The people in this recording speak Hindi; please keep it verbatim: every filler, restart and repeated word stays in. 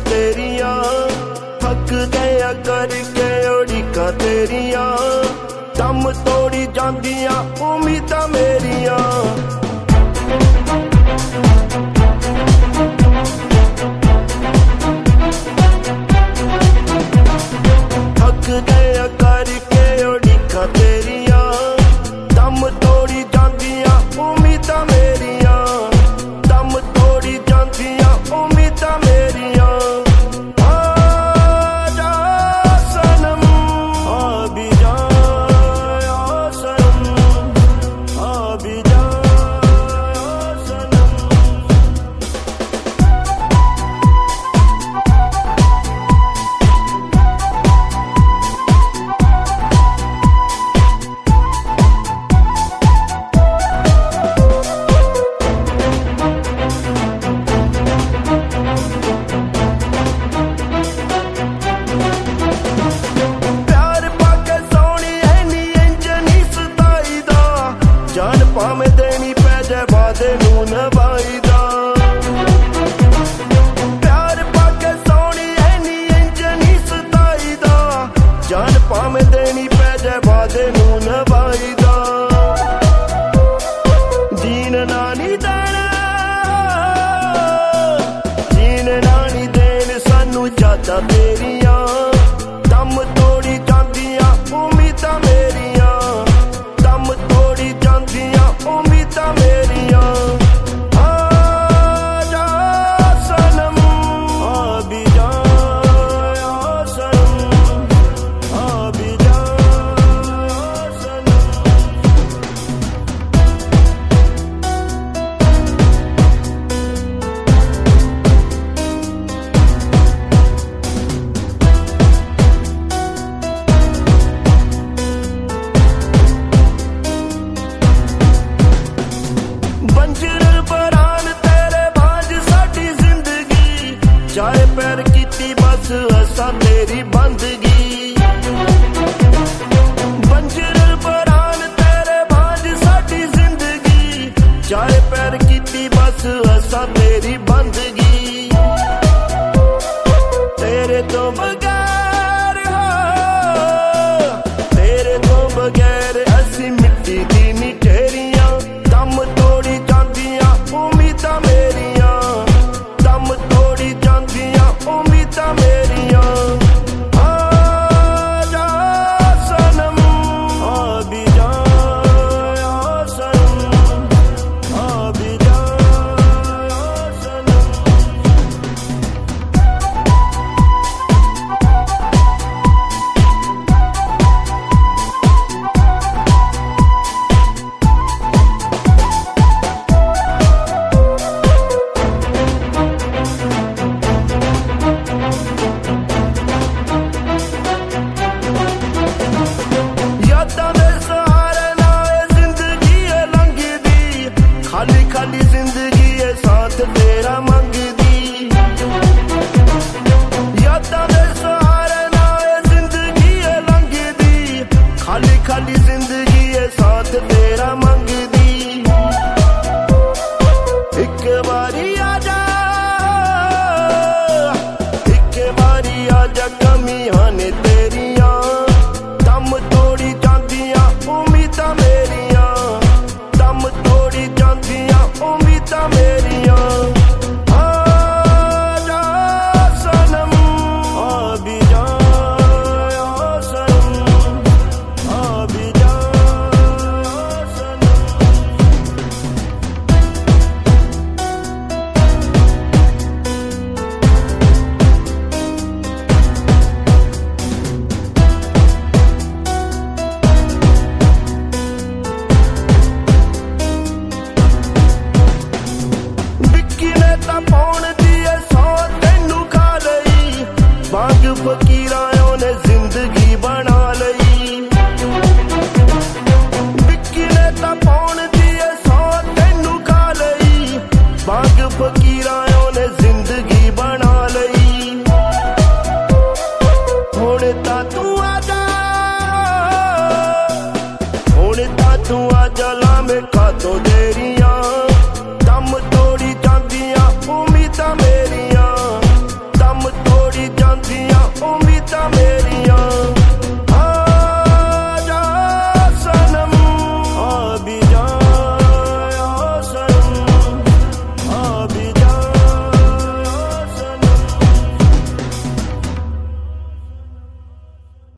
तेरिया, थक गया करके उड़ीका तेरिया, दम तोड़ी जांदियां उम्मीदां मेरिया। थक गया करके उड़ीका तेरिया, दम तोड़ी जांदियां उम्मीदां मेरिया, दम तोड़ी जांदियां उम्मीदां मेरिया। भावें देनी पै जाए वादे नूं नभाईदा, प्यार पाके सोनी ऐनी इंज नी सताईदा, जान भावें देनी पै जाए वादे नूं नभाईदा। जीन ना नी देना, जीन ना नी देन सानू यादां तेरियां, दम तोड़ी जांदियां उम्मीदां मेरियां, दम तोड़ी जांदियां उम्मीदां मेरियां। आजा सनम आ भी जा, आ सनम आ भी जा, सनम। बंजर बरान तेरे बाज साडी जिंदगी, चाहे पैर कीती बस असा तेरी बंदगी। बंजर बरान तेरे बाज साडी जिंदगी, चाहे पैर कीती बस असा तेरी बंदगी। तेरे तो बगैर हो, तेरे तो बगैर असी मिट्टी दी नी ढेरियां, दम तोड़ी जांदियां उम्मीदां मेरियां, दम तोड़ी जांदियां उम्मीदां मेरियां। आजा सनम आ भी जा, आ सनम आ भी जा, सनम। यादां दे सहारे नाल जिंदगी है लंघदी, खाली खाली जिंदगी है साथ तेरा मंगदी। यादां दे सहारे नाल जिंदगी है लंघदी, खाली खाली जिंदगी है साथ तेरा मंगदी। एक बारी आजा, एक बारी आजा कमियां ने तेरियां, दम तोड़ी जांदियां उम्मीदां मेरियां, दम तोड़ी जांदियां उम्मीदां मेरियां। आजा सनम आ भी जा, आ सनम आ भी जा, सनम। विक्की ने तां पौण दी ऐ सौ तैनू खा लई, बाग फकीरां ने जिंदगी बना लई। विक्की ने तां पौण दी ऐ सौ तैनू खा लई, बाग फकीरां ने जिंदगी बना लई। हुण तां तू आजा, हुण तां तू आजा लावें खातों तेरियां,